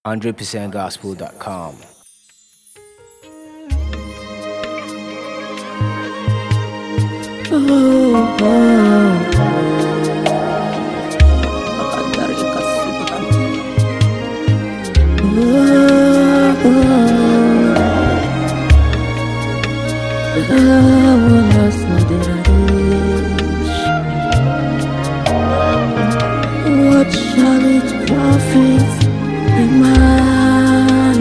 100%gospel.com. What shall it profit a man?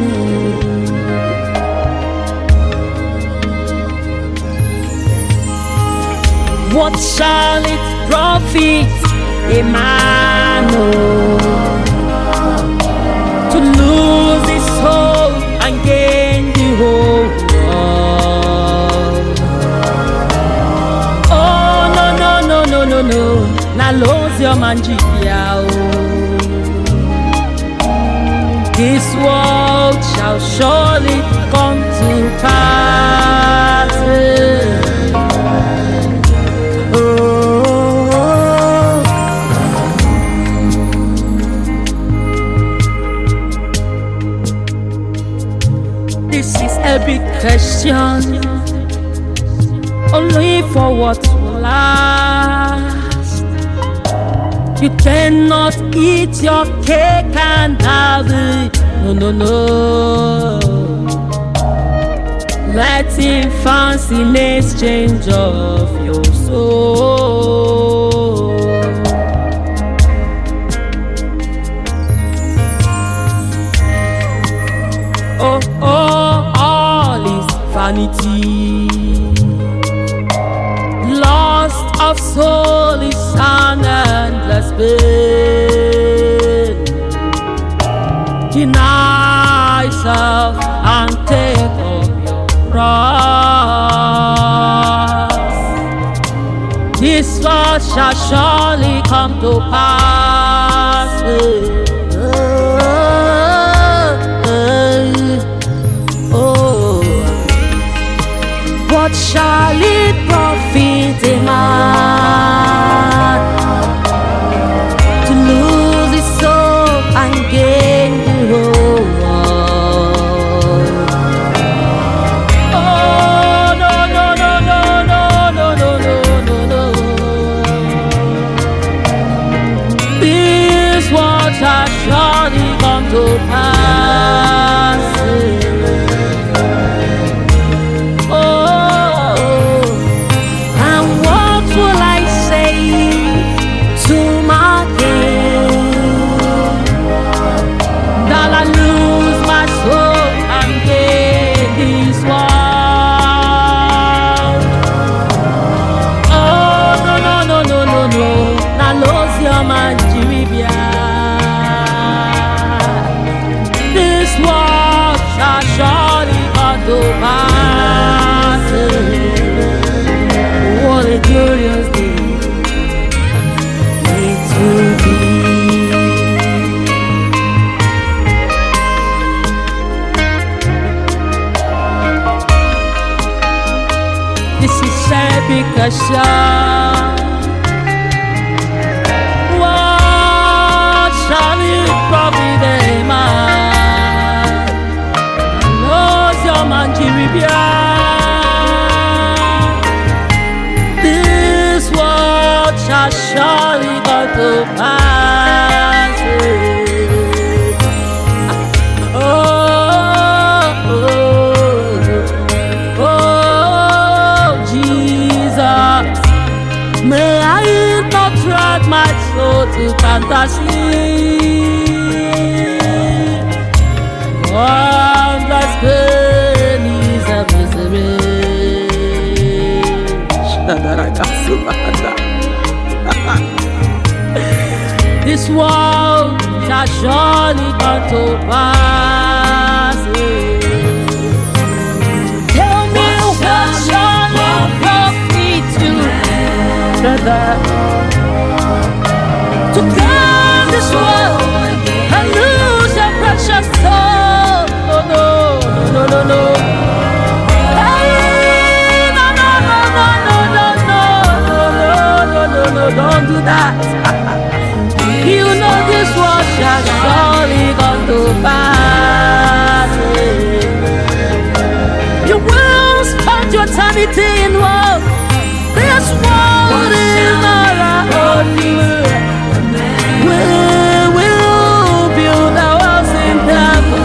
What shall it profit a man to lose his soul and gain the whole world? Oh no no no no no no! Na lose your manjia. This world shall surely come to pass. This is a big question, only for what will last. You cannot eat your cake and have it. No, no, no. Let him fancy in exchange of your soul. Oh, oh, all is vanity. Lost of soul is an endless pain. Deny yourself and take up your cross. This world shall surely come to pass. What shall it profit a man to lose his soul and gain the whole world? Oh no no no no no no no no no! This world shall surely come to pass. This world shall surely come to pass. What a glorious day it will be. This is a big question. What shall it profit a man? Lose your manjiribia. This world shall surely come to pass. Oh, oh, oh, Jesus, may I not drag my soul to fantasy. Wondrous pain is a misery. This world shall surely come to pass. Tell me what shall it profit you, brother, to gain this world and lose your precious soul? Oh no, no, no, no, no. Hey, no, no, no, no, no, no, no, no, no, no, don't do that. You know this world shall surely come to pass. anything, whoa. This world is not our own. We will build our house in heaven.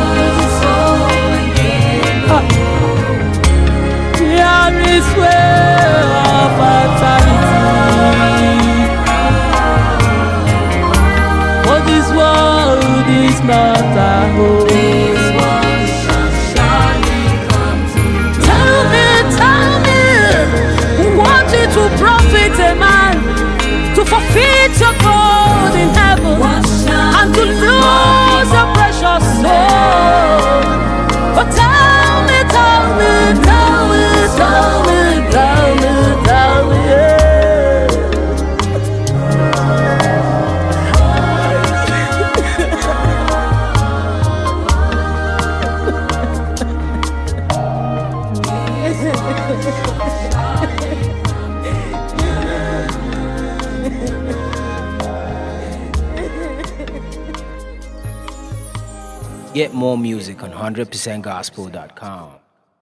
Here is way of eternity. For this world is not our home. To profit a man, to forfeit your gold in heaven, and to lose your precious soul. But tell me, tell me, tell me, tell me, tell me, tell me, Get more music on 100%gospel.com.